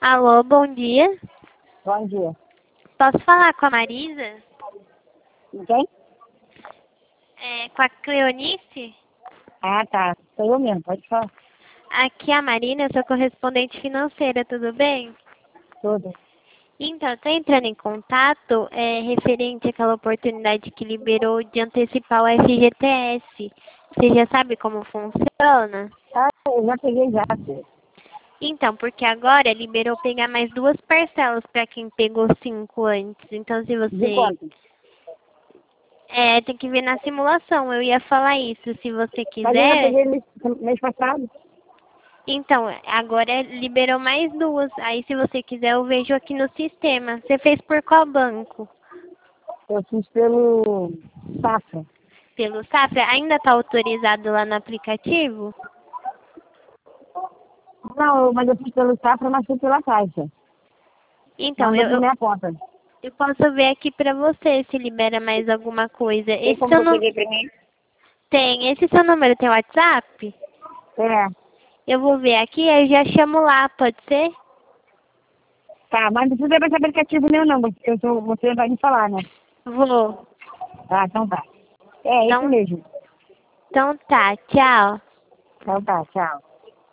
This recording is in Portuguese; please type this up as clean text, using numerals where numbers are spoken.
Alô, bom dia. Bom dia. Posso falar com a Marisa? Quem? Com a Cleonice? Ah, tá. Sou eu mesmo, pode falar. Aqui é a Marina, eu sou correspondente financeira, tudo bem? Tudo. Então, eu tô entrando em contato referente àquela oportunidade que liberou de antecipar o FGTS. Você já sabe como funciona? Ah, eu já peguei já, filho. Então, porque agora liberou pegar mais 2 parcelas para quem pegou 5 antes. Então, se De você... quanto? tem que ver na simulação, eu ia falar isso. Se você Mas eu já quiser... peguei mês passado. Então, agora liberou mais 2. Aí, se você quiser, eu vejo aqui no sistema. Você fez por qual banco? Eu fiz pelo Safra. Pelo Safra? Ainda está autorizado lá no aplicativo? Não, mas eu fiz pelo Safra, mas fui pela Caixa. Então, Mandou pra minha conta. eu posso ver aqui pra você se libera mais alguma coisa. Tem como você ver pra mim? Tem. Esse seu número tem WhatsApp? É. Eu vou ver aqui, aí eu já chamo lá, pode ser? Tá, mas não precisa ver esse aplicativo meu não, porque você vai me falar, né? Vou. Ah, então tá. É, esse Então, mesmo. então tá, tchau. Então tá, tchau.